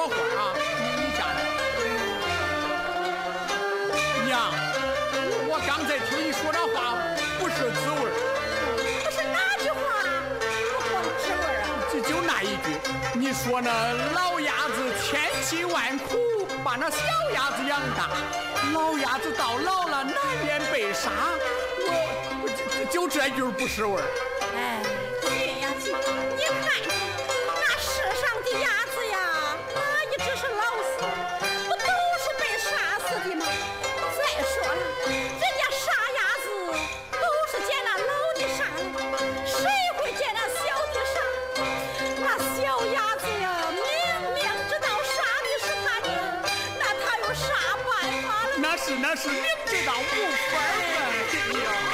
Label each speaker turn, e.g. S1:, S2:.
S1: 话啊，你家的娘，我刚才听你说那话不是滋味儿。
S2: 不是哪句话不光滋味儿啊？
S1: 就那一句，你说那老鸭子千辛万苦把那小鸭子养大，老鸭子到老了难免被杀，我就这句不是味儿。
S2: 哎，对呀，你看那世上的鸭子呀，哪一只是老死？不都是被杀死的吗？再说了，人家杀鸭子都是捡那老的杀，谁会捡那小的杀？那小鸭子呀，明明知道杀的是他娘，那他有啥办法了？
S1: 那是明知道无法儿啊！